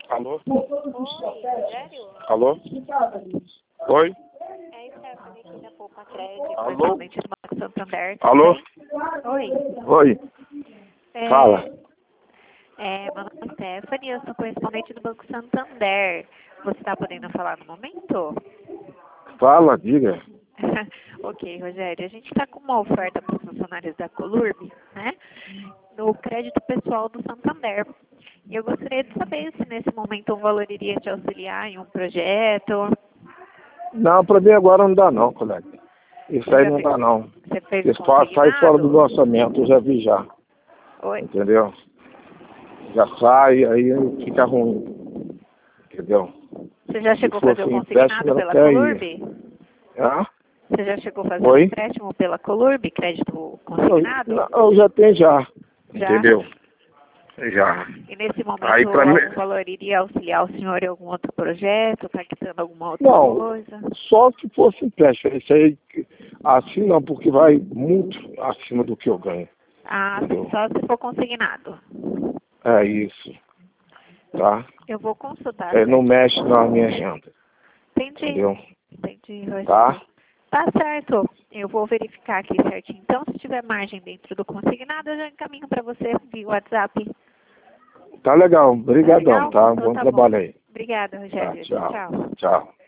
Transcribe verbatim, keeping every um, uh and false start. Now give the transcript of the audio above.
Alô? Oi, Rogério? Alô? Oi? É Stephanie aqui da Poupa Crédito, Alô? principalmente do Banco Santander. tudo Alô? bem? Oi. Oi? É, Fala. É, meu nome é Stephanie, eu sou correspondente do Banco Santander. Você está podendo falar no momento? Fala, diga. Ok, Rogério. A gente está com uma oferta para os funcionários da Colurb, né? No crédito pessoal do Santander. E eu gostaria de saber se nesse momento um valor iria te auxiliar em um projeto. Não, pra mim agora não dá não, colega. Isso Você aí já não fez, dá não. você fez Isso fora- sai fora do consignado? orçamento, eu já vi já. Oi? Entendeu? Já sai, aí fica ruim. Entendeu? Você já Se chegou a fazer o fosse empréstimo, consignado era pela até Colurb? ia. Hã? Você já chegou a fazer um Oi? empréstimo pela Colurb, crédito Eu, consignado? não, eu já tenho já. Já? Entendeu? Já. E nesse Aí momento pra mim. algum valor iria auxiliar o senhor em algum outro projeto? Está quitando alguma outra Não, coisa? só se fosse empréstimo. Isso aí, assim não, porque vai muito acima do que eu ganho. Ah, Entendeu? só se for consignado. É isso. Tá? Eu vou consultar. É, não certinho. mexe na minha renda. Entendi. Entendeu? Entendi, Rogério. Tá? Tá certo. Eu vou verificar aqui certinho. Então, se tiver margem dentro do consignado, eu já encaminho para você via WhatsApp. Tá legal. Tá legal? Obrigadão, tá? Então Bom tá bom. trabalho aí. Obrigada, Tá, Rogério. Tchau, tchau. tchau. Tchau.